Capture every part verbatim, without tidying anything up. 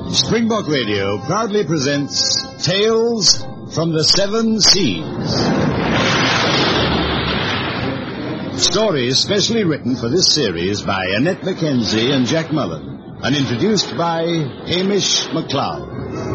Springbok Radio proudly presents Tales from the Seven Seas. Stories specially written for this series by Annette Mackenzie and Jack Mullen, and introduced by Hamish MacLeod.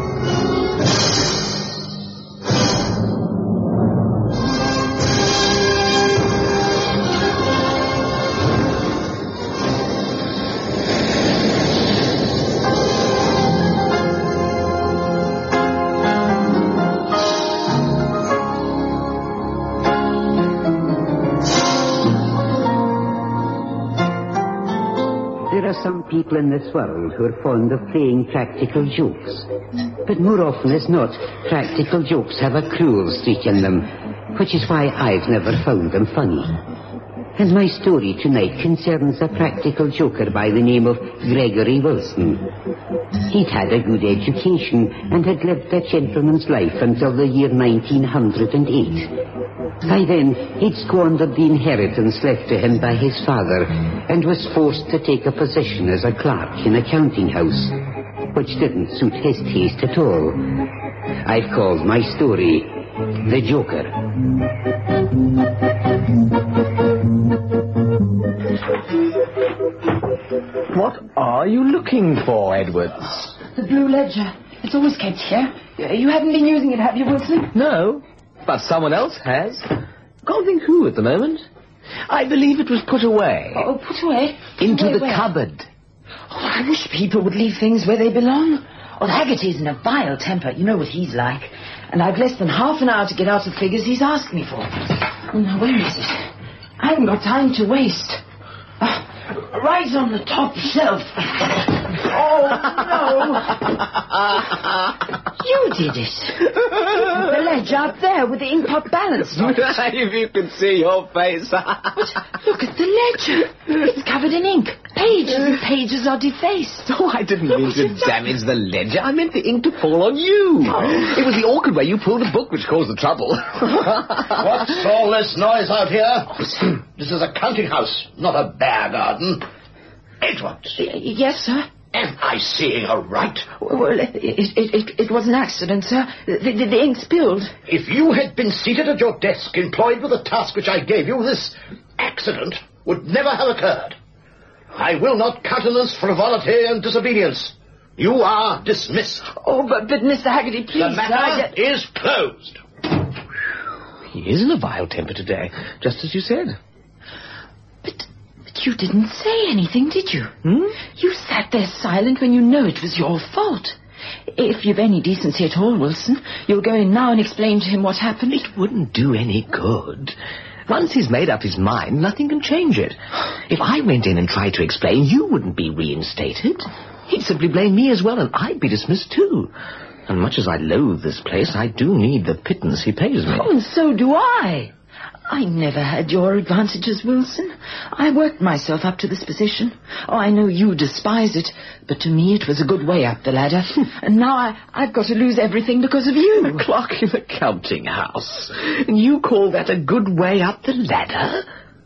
There are some people in this world who are fond of playing practical jokes. But more often as not, practical jokes have a cruel streak in them, which is why I've never found them funny. And my story tonight concerns a practical joker by the name of Gregory Wilson. He'd had a good education and had lived a gentleman's life until the year nineteen oh eight. By then, he'd squandered the inheritance left to him by his father and was forced to take a position as a clerk in a counting house, which didn't suit his taste at all. I've called my story The Joker. What are you looking for, Edwards? The Blue Ledger. It's always kept here. You haven't been using it, have you, Wilson? No, but someone else has. Can't think who at the moment. I believe it was put away. Oh, put away? Put Into away the where? cupboard. Oh, I wish people would leave things where they belong. Well, Haggerty's in a vile temper. You know what he's like. And I've less than half an hour to get out the figures he's asked me for. Oh, now, where is it? I haven't got time to waste. Uh, right on the top shelf. Oh, no. You did it. The ledger up there with the inkpot balanced on it. If you could see your face. But look at the ledger. It's covered in ink. Pages and pages are defaced. Oh, I didn't mean to damage the ledger. I meant the ink to fall on you. Oh. It was the awkward way you pulled the book which caused the trouble. What's all this noise out here? This is a counting house, not a bear garden. Edwards. Yes, sir. Am I seeing aright? Well, it, it, it, it was an accident, sir. The, the, the ink spilled. If you had been seated at your desk, employed with the task which I gave you, this accident would never have occurred. I will not countenance frivolity and disobedience. You are dismissed. Oh, but, but Mister Haggerty, please... The matter get... is closed. He is in a vile temper today, just as you said. But... You didn't say anything, did you? Hmm? You sat there silent when you know it was your fault. If you've any decency at all, Wilson, you'll go in now and explain to him what happened. It wouldn't do any good. Once he's made up his mind, nothing can change it. If I went in and tried to explain, you wouldn't be reinstated. He'd simply blame me as well, and I'd be dismissed too. And much as I loathe this place, I do need the pittance he pays me. Oh, and so do I. I never had your advantages, Wilson. I worked myself up to this position. Oh, I know you despise it, but to me it was a good way up the ladder. And now I, I've got to lose everything because of you. A clock in the counting house. And you call that a good way up the ladder?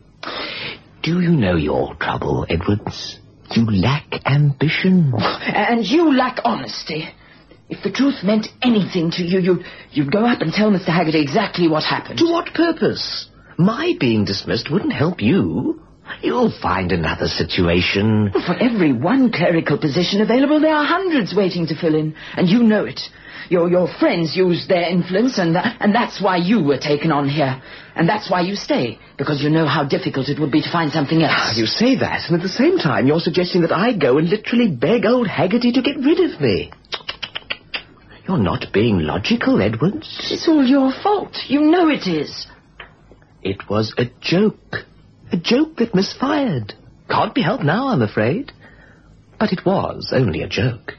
Do you know your trouble, Edwards? You lack ambition. And you lack honesty. If the truth meant anything to you, you'd, you'd go up and tell Mister Haggerty exactly what happened. To what purpose? My being dismissed wouldn't help you. You'll find another situation. Well, for every one clerical position available, there are hundreds waiting to fill in. And you know it. Your your friends used their influence, and, th- and that's why you were taken on here. And that's why you stay, because you know how difficult it would be to find something else. You say that, and at the same time you're suggesting that I go and literally beg old Haggerty to get rid of me. You're not being logical, Edwards. It's all your fault. You know it is. It was a joke. A joke that misfired. Can't be helped now, I'm afraid. But it was only a joke.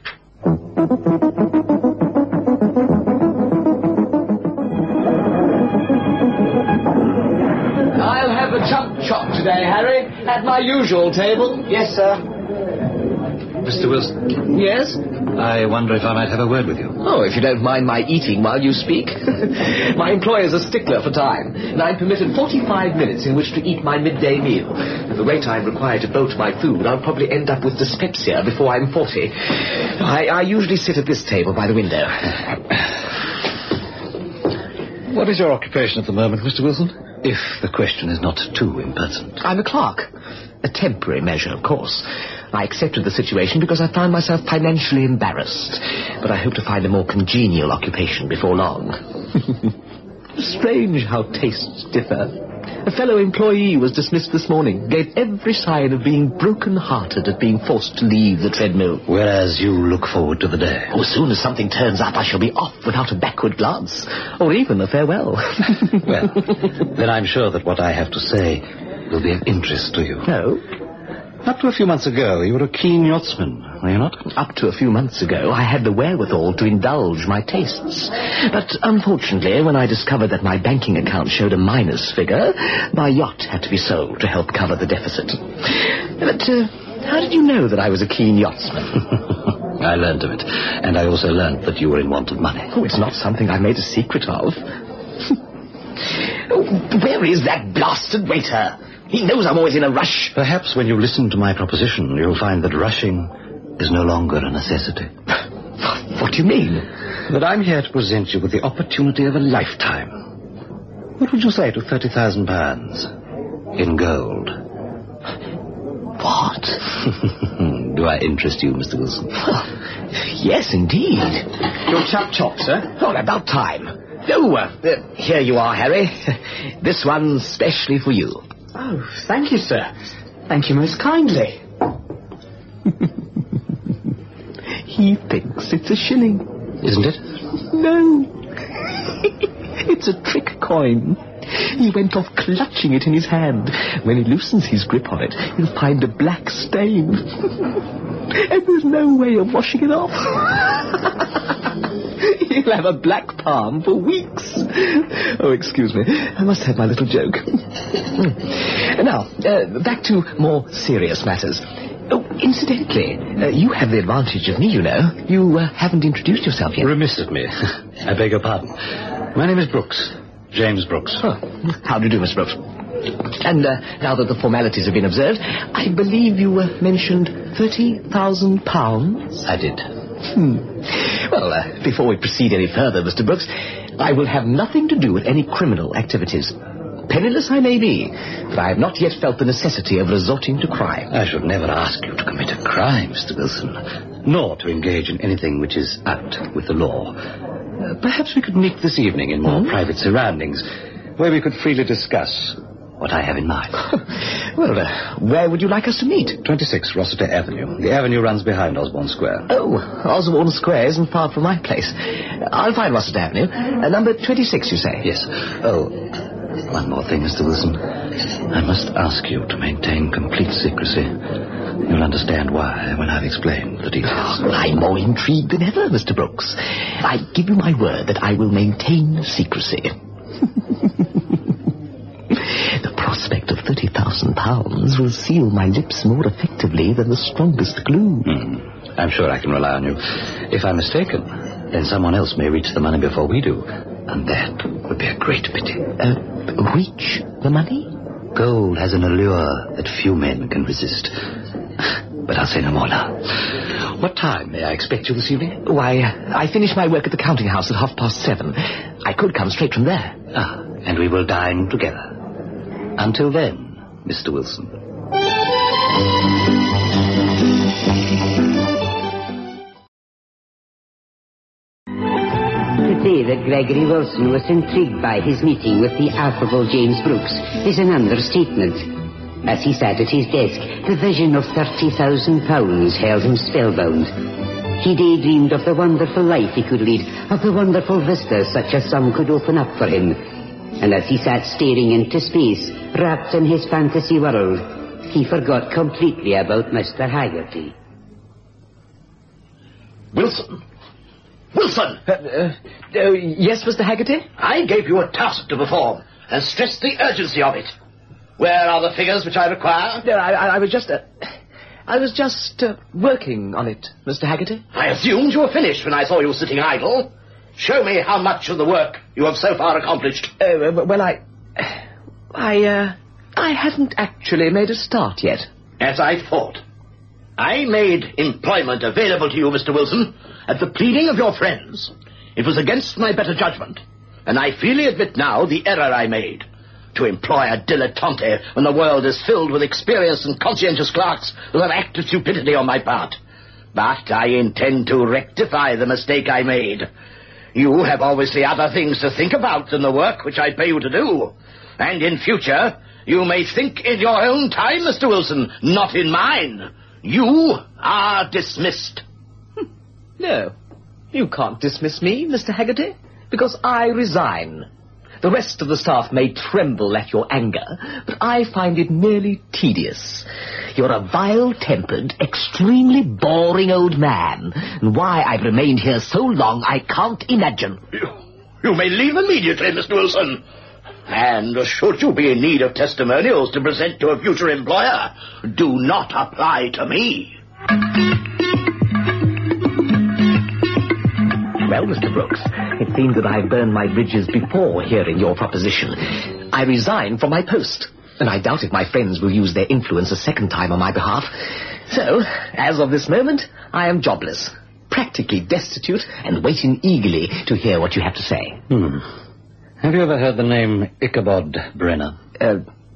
I'll have a chump chop today, Harry, at my usual table. Yes, sir. Mister Wilson. Yes? I wonder if I might have a word with you. Oh, if you don't mind my eating while you speak. My employer's a stickler for time, and I'm permitted forty-five minutes in which to eat my midday meal. At the rate I'm required to bolt my food, I'll probably end up with dyspepsia before I'm forty. I, I usually sit at this table by the window. What is your occupation at the moment, Mister Wilson? If the question is not too impertinent. I'm a clerk. A temporary measure, of course. I accepted the situation because I found myself financially embarrassed. But I hope to find a more congenial occupation before long. Strange how tastes differ. A fellow employee was dismissed this morning, gave every sign of being broken-hearted at being forced to leave the treadmill. Whereas you look forward to the day. Oh, as soon as something turns up, I shall be off without a backward glance, or even a farewell. Well, then I'm sure that what I have to say will be of interest to you. No? Up to a few months ago, you were a keen yachtsman, were you not? Up to a few months ago, I had the wherewithal to indulge my tastes. But unfortunately, when I discovered that my banking account showed a minus figure, my yacht had to be sold to help cover the deficit. But uh, how did you know that I was a keen yachtsman? I learned of it, and I also learned that you were in want of money. Oh, it's not something I made a secret of. Oh, where is that blasted waiter? He knows I'm always in a rush. Perhaps when you listen to my proposition, you'll find that rushing is no longer a necessity. What do you mean? That I'm here to present you with the opportunity of a lifetime. What would you say to thirty thousand pounds in gold? What? Do I interest you, Mister Wilson? Yes, indeed. Your chap chop, sir? Oh, about time. Oh, uh, uh, here you are, Harry. This one's specially for you. Oh, thank you, sir. Thank you most kindly. He thinks it's a shilling. Isn't it? No. It's a trick coin. He went off clutching it in his hand. When he loosens his grip on it, he'll find a black stain. And there's no way of washing it off. He'll have a black palm for weeks. Oh, excuse me. I must have my little joke. Now, uh, back to more serious matters. Oh, incidentally, uh, you have the advantage of me, you know. You uh, haven't introduced yourself yet. Remiss of me. I beg your pardon. My name is Brooks. James Brooks. Oh, how do you do, Miss Brooks? And uh, now that the formalities have been observed, I believe you uh, mentioned thirty thousand pounds? I did. Hmm. Well, uh, before we proceed any further, Mister Brooks, I will have nothing to do with any criminal activities. Penniless I may be, but I have not yet felt the necessity of resorting to crime. I should never ask you to commit a crime, Mister Wilson, nor to engage in anything which is out with the law. Uh, perhaps we could meet this evening in more mm-hmm. private surroundings, where we could freely discuss what I have in mind. Well, uh, where would you like us to meet? twenty-six Rossiter Avenue. The avenue runs behind Osborne Square. Oh, Osborne Square isn't far from my place. I'll find Rossiter Avenue. Uh, number twenty-six, you say? Yes. Oh, one more thing, Mister Wilson. I must ask you to maintain complete secrecy. You'll understand why when I've explained the details. Oh, I'm more intrigued than ever, Mister Brooks. I give you my word that I will maintain secrecy. The prospect of thirty thousand pounds will seal my lips more effectively than the strongest glue. Mm. I'm sure I can rely on you. If I'm mistaken, then someone else may reach the money before we do, and that would be a great pity. Uh, reach the money? Gold has an allure that few men can resist. But I'll say no more now. What time may I expect you this evening? Why, I finish my work at the counting house at half past seven. I could come straight from there. Ah, and we will dine together. Until then, Mister Wilson. To say that Gregory Wilson was intrigued by his meeting with the affable James Brooks is an understatement. As he sat at his desk, the vision of thirty thousand pounds held him spellbound. He daydreamed of the wonderful life he could lead, of the wonderful vistas such as some could open up for him. And as he sat staring into space, wrapped in his fantasy world, he forgot completely about Mister Haggerty. Wilson! Wilson! Uh, uh, uh, yes, Mister Haggerty? I gave you a task to perform and stressed the urgency of it. Where are the figures which I require? No, I, I, I was just... Uh, I was just uh, working on it, Mister Haggerty. I assumed you were finished when I saw you sitting idle. Show me how much of the work you have so far accomplished. Uh, well, I... I, uh... I hadn't actually made a start yet. As I thought. I made employment available to you, Mister Wilson, at the pleading of your friends. It was against my better judgment, and I freely admit now the error I made. To employ a dilettante when the world is filled with experienced and conscientious clerks was an act of stupidity on my part. But I intend to rectify the mistake I made. You have obviously other things to think about than the work which I pay you to do. And in future, you may think in your own time, Mister Wilson, not in mine. You are dismissed. No, you can't dismiss me, Mister Haggerty, because I resign. The rest of the staff may tremble at your anger, but I find it merely tedious. You're a vile-tempered, extremely boring old man, and why I've remained here so long I can't imagine. You, you may leave immediately, Mister Wilson. And should you be in need of testimonials to present to a future employer, do not apply to me. Well, Mister Brooks, it seems that I've burned my bridges before hearing your proposition. I resign from my post, and I doubt if my friends will use their influence a second time on my behalf. So, as of this moment, I am jobless, practically destitute, and waiting eagerly to hear what you have to say. Hmm. Have you ever heard the name Ichabod Brenner? Uh,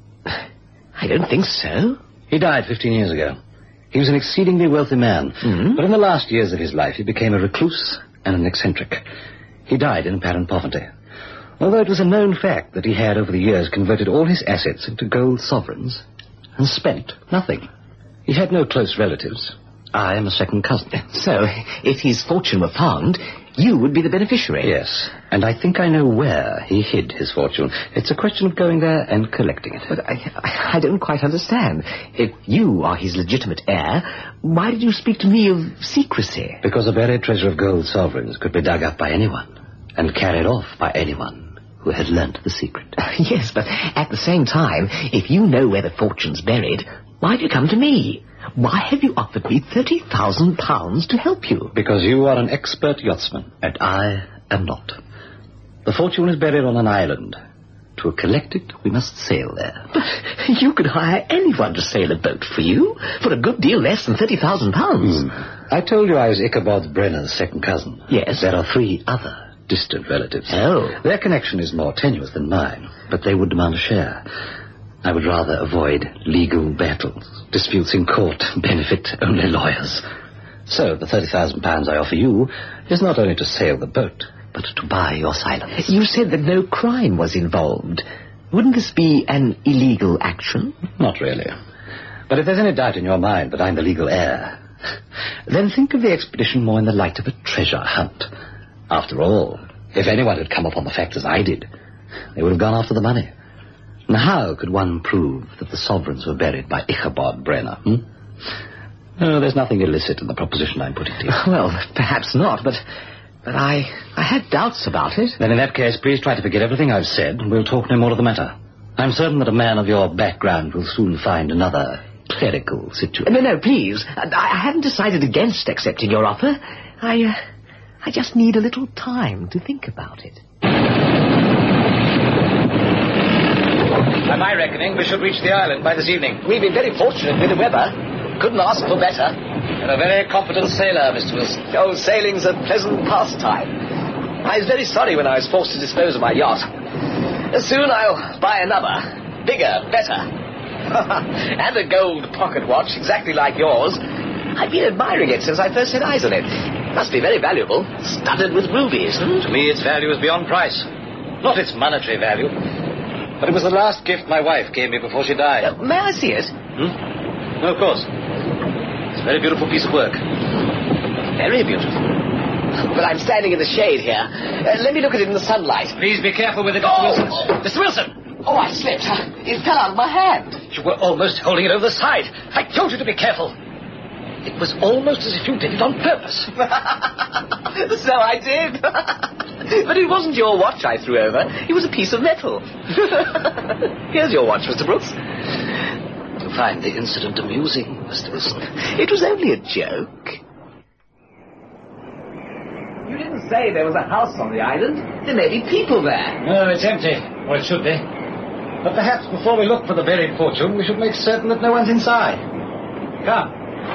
I don't think so. He died fifteen years ago. He was an exceedingly wealthy man, Mm-hmm. but in the last years of his life he became a recluse and an eccentric. He died in apparent poverty, although it was a known fact that he had over the years converted all his assets into gold sovereigns and spent nothing. He had no close relatives. I am a second cousin. So, if his fortune were found, you would be the beneficiary. Yes, and I think I know where he hid his fortune. It's a question of going there and collecting it. But I, I don't quite understand. If you are his legitimate heir, why did you speak to me of secrecy? Because a buried treasure of gold sovereigns could be dug up by anyone and carried off by anyone who had learnt the secret. Yes, but at the same time, if you know where the fortune's buried, why do you come to me? Why have you offered me thirty thousand pounds to help you? Because you are an expert yachtsman, and I am not. The fortune is buried on an island. To collect it, we must sail there. But you could hire anyone to sail a boat for you, for a good deal less than thirty thousand pounds. Hmm. I told you I was Ichabod Brenner's second cousin. Yes. There are three other distant relatives. Oh. Their connection is more tenuous than mine, but they would demand a share. I would rather avoid legal battles. Disputes in court benefit only lawyers. So the thirty thousand pounds I offer you is not only to sail the boat, but to buy your silence. You said that no crime was involved. Wouldn't this be an illegal action? Not really. But if there's any doubt in your mind that I'm the legal heir, then think of the expedition more in the light of a treasure hunt. After all, if anyone had come upon the fact as I did, they would have gone after the money. And how could one prove that the sovereigns were buried by Ichabod Brenner? Hmm? No, there's nothing illicit in the proposition I'm putting to you. Well, perhaps not, but but I I had doubts about it. Then in that case, please try to forget everything I've said, and we'll talk no more of the matter. I'm certain that a man of your background will soon find another clerical situation. No, no, please. I, I haven't decided against accepting your offer. I, uh, I just need a little time to think about it. By my reckoning, we should reach the island by this evening. We've been very fortunate with the weather. Couldn't ask for better. You're a very competent sailor, Mister Wilson. Oh, sailing's a pleasant pastime. I was very sorry when I was forced to dispose of my yacht. Soon I'll buy another. Bigger, better. And a gold pocket watch, exactly like yours. I've been admiring it since I first set eyes on it. Must be very valuable. Studded with rubies. Hmm? To me, its value is beyond price. Not its monetary value. But it was the last gift my wife gave me before she died. Uh, may I see it? Hmm? No, of course. It's a very beautiful piece of work. Very beautiful. But I'm standing in the shade here. Uh, let me look at it in the sunlight. Please be careful with it, Mister Oh! Wilson. Mister Wilson! Oh, I slipped. It fell out of my hand. You were almost holding it over the side. I told you to be careful. It was almost as if you did it on purpose. So I did. But it wasn't your watch I threw over. It was a piece of metal. Here's your watch, Mister Brooks. find the incident amusing, Mister Wilson. It was only a joke. You didn't say there was a house on the island. There may be people there. No, it's empty. Or it should be. But perhaps before we look for the buried fortune, we should make certain that no one's inside. Come.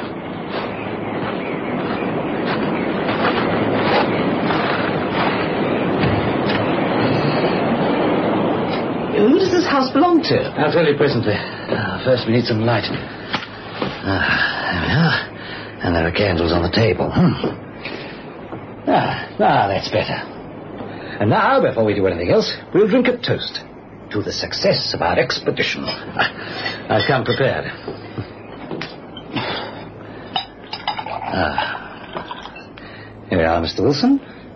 Who does this house belong to? I'll tell you presently. Uh, first, we need some light. Ah, there we are. And there are candles on the table. Hmm. Ah, ah, that's better. And now, before we do anything else, we'll drink a toast to the success of our expedition. I've come prepared. Ah. Here we are, Mister Wilson.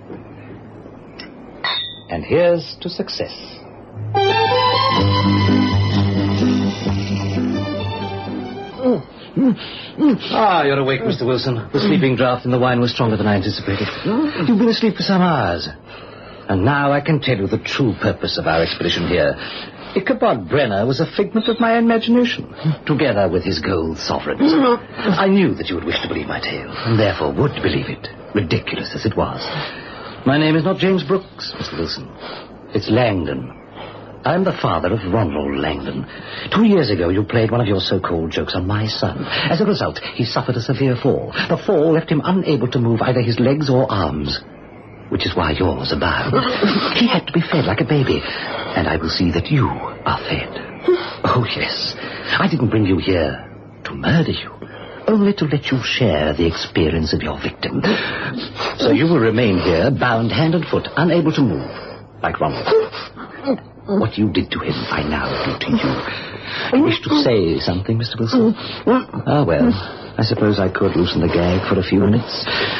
And here's to success. Ah, you're awake, Mister Wilson. The sleeping draught in the wine was stronger than I anticipated. You've been asleep for some hours. And now I can tell you the true purpose of our expedition here. Ichabod Brenner was a figment of my imagination, together with his gold sovereigns. I knew that you would wish to believe my tale, and therefore would believe it, ridiculous as it was. My name is not James Brooks, Mister Wilson. It's Langdon. I'm the father of Ronald Langdon. Two years ago, you played one of your so-called jokes on my son. As a result, he suffered a severe fall. The fall left him unable to move either his legs or arms, which is why yours are bound. He had to be fed like a baby, and I will see that you are fed. Oh, yes. I didn't bring you here to murder you, only to let you share the experience of your victim. So you will remain here, bound hand and foot, unable to move, like Ronald. What you did to him, I now do to you. You wish to say something, Mister Wilson? Ah, well, I suppose I could loosen the gag for a few minutes.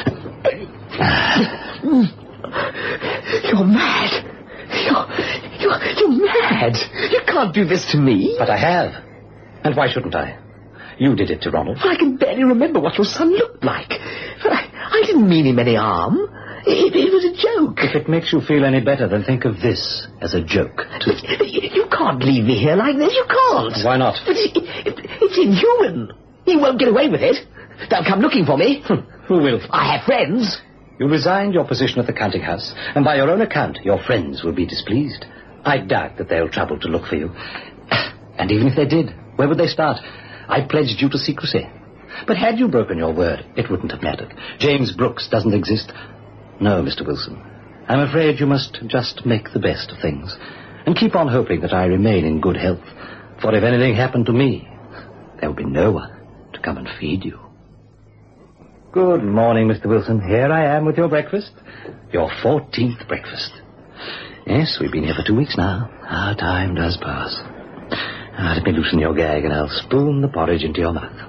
You're mad. You're, you're, you're mad. You can't do this to me. But I have. And why shouldn't I? You did it to Ronald. I can barely remember what your son looked like. I, I didn't mean him any harm. It, it was a joke. If it makes you feel any better, then think of this as a joke. But, but you, you can't leave me here like this. You can't. Why not? But it, it, it's inhuman. You won't get away with it. They'll come looking for me. Who will? I have friends. You resigned your position at the counting house, and by your own account, your friends will be displeased. I doubt that they'll trouble to look for you. And even if they did, where would they start? I pledged you to secrecy. But had you broken your word, it wouldn't have mattered. James Brooks doesn't exist. No, Mister Wilson. I'm afraid you must just make the best of things, and keep on hoping that I remain in good health. For if anything happened to me, there would be no one to come and feed you. Good morning, Mister Wilson. Here I am with your breakfast. Your fourteenth breakfast. Yes, we've been here for two weeks now. How time does pass. Ah, let me loosen your gag and I'll spoon the porridge into your mouth.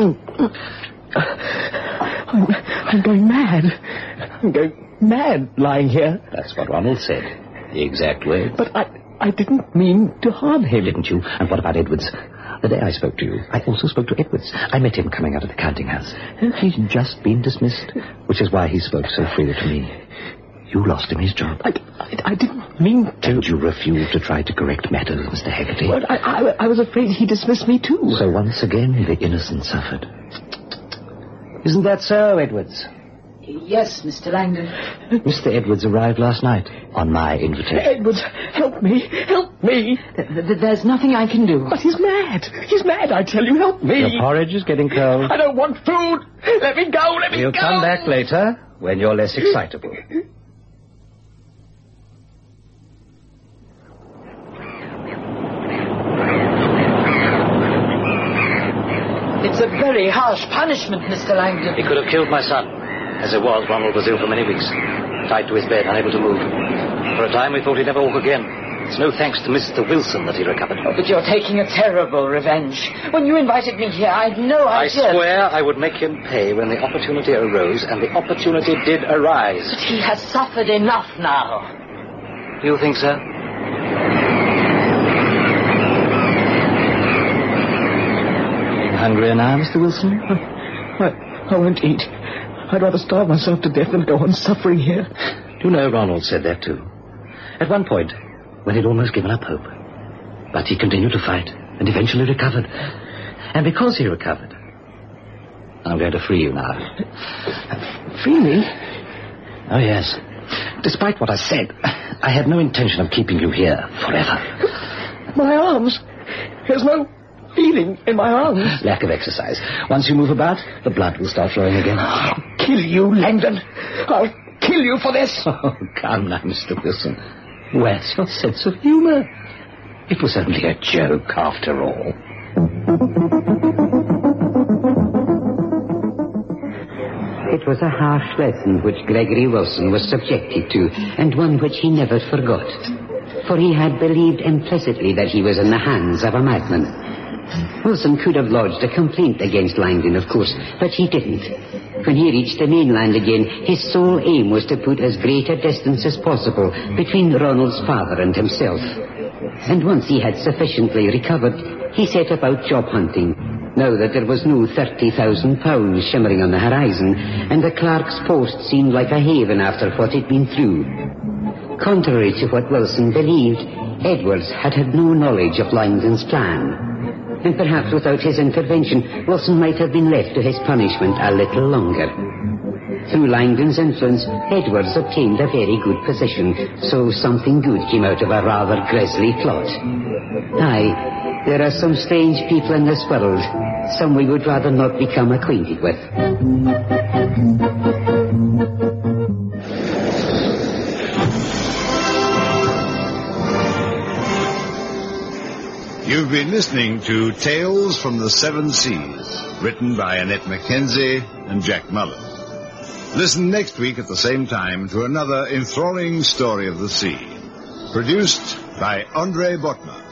I'm, I'm going mad. I'm going mad lying here. That's what Ronald said. The exact way. But I, I didn't mean to harm him. Didn't you? And what about Edwards? The day I spoke to you, I also spoke to Edwards. I met him coming out of the counting house. He's just been dismissed, which is why he spoke so freely to me. You lost him his job. I, I, I didn't mean to. And you refused to try to correct matters, Mister Haggerty. Well, I, I, I was afraid he dismissed me too. So once again, the innocent suffered. Isn't that so, Edwards? Yes, Mister Langdon. Mister Edwards arrived last night on my invitation. Edwards, help me, help me. Th- th- there's nothing I can do. But he's mad. He's mad, I tell you, help me. Your porridge is getting cold. I don't want food. Let me go, let me We'll go. come back later when you're less excitable. It's a very harsh punishment, Mister Langdon. He could have killed my son. As it was, Ronald was ill for many weeks. Tied to his bed, unable to move. For a time, we thought he'd never walk again. It's no thanks to Mister Wilson that he recovered. Oh, but you're taking a terrible revenge. When you invited me here, I had no I idea... swear I would make him pay when the opportunity arose, and the opportunity did arise. But he has suffered enough now. You think so? Hungrier now, Mister Wilson? I, I won't eat. I'd rather starve myself to death than go on suffering here. You know, Ronald said that too. At one point, when he'd almost given up hope. But he continued to fight, and eventually recovered. And because he recovered, I'm going to free you now. Free me? Oh, yes. Despite what I said, I had no intention of keeping you here forever. My arms. There's no feeling in my arms. Lack of exercise. Once you move about, the blood will start flowing again. I'll kill you, Langdon. I'll kill you for this. Oh, come now, Mister Wilson. Where's your sense of humor? It was only a joke, after all. It was a harsh lesson which Gregory Wilson was subjected to, and one which he never forgot. For he had believed implicitly that he was in the hands of a madman. Wilson could have lodged a complaint against Langdon, of course, but he didn't. When he reached the mainland again, his sole aim was to put as great a distance as possible between Ronald's father and himself. And once he had sufficiently recovered, he set about job hunting, now that there was no thirty thousand pounds shimmering on the horizon, and the clerk's post seemed like a haven after what he'd been through. Contrary to what Wilson believed, Edwards had had no knowledge of Langdon's plan. And perhaps without his intervention, Wilson might have been left to his punishment a little longer. Through Langdon's influence, Edwards obtained a very good position, so something good came out of a rather grisly plot. Aye, there are some strange people in this world, some we would rather not become acquainted with. You've been listening to Tales from the Seven Seas, written by Annette Mackenzie and Jack Mullen. Listen next week at the same time to another enthralling story of the sea, produced by Andre Botman.